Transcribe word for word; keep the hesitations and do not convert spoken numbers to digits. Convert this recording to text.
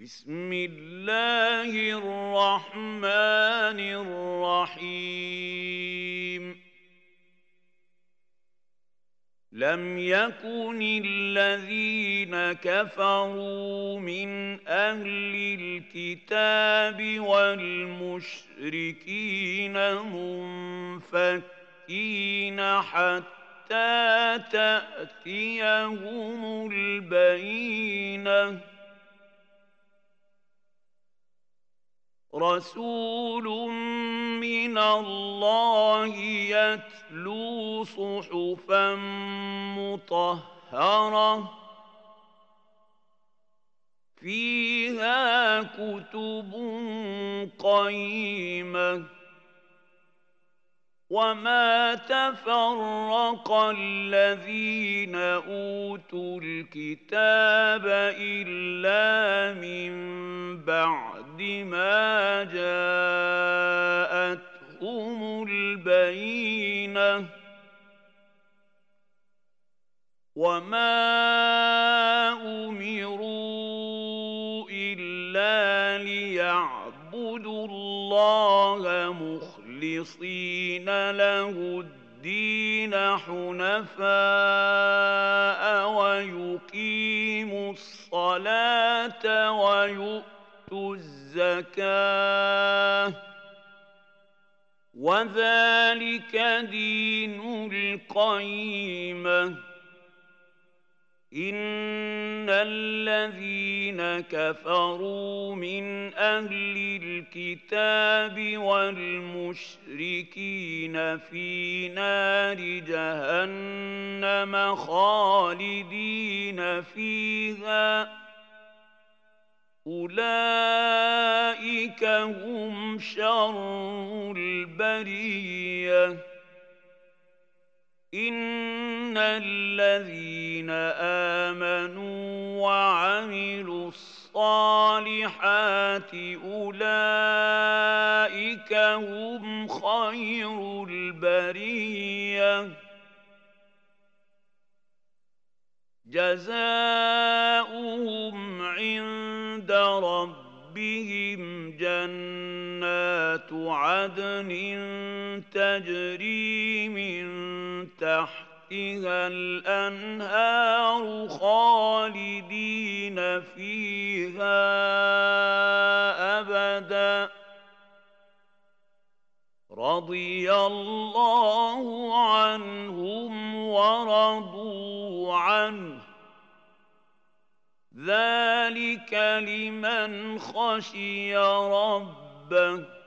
بسم الله الرحمن الرحيم. لم يكن الذين كفروا من أهل الكتاب والمشركين منفكين حتى تأتيهم البينة. رسول من الله يتلو صحفا مطهرة فيها كتب قيمة. وما تفرق الذين أوتوا الكتاب إلا من بعد ما جاءتهم البينة. وما أمروا إلا ليعبدوا الله مخلصين له الدين حنفاء ويقيموا الصلاة ويؤتوا الزكاة وذلك دين القيمة. إن الذين كفروا من أهل الكتاب والمشركين في نار جهنم خالدين فيها أولئك هم شر البرية. إن الذين آمنوا وعملوا الصالحات أولئك هم خير البرية. جزاؤهم عند ربهم جنات عدن تجري من تحتها الأنهار خالدين فيها أبدا. رضي الله عنهم ورضوا عنه ذلك لمن خشي ربه.